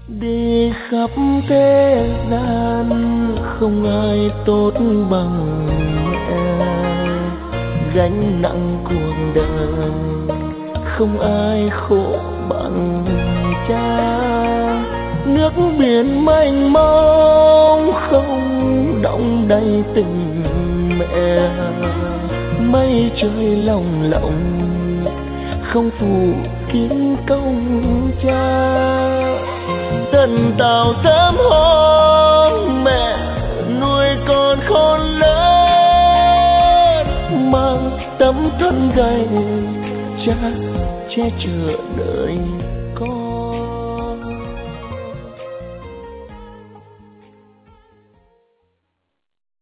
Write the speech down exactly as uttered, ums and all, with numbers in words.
Đi khắp thế gian không ai tốt bằng mẹ, gánh nặng cuộc đời không ai khổ bằng cha. Nước biển mênh mông không đong đầy tình mẹ, mây trời lồng lộng không phụ kiến công cha. Tần tảo sớm hôm mẹ nuôi con khôn lớn, mang tấm thân gầy cha che chở đời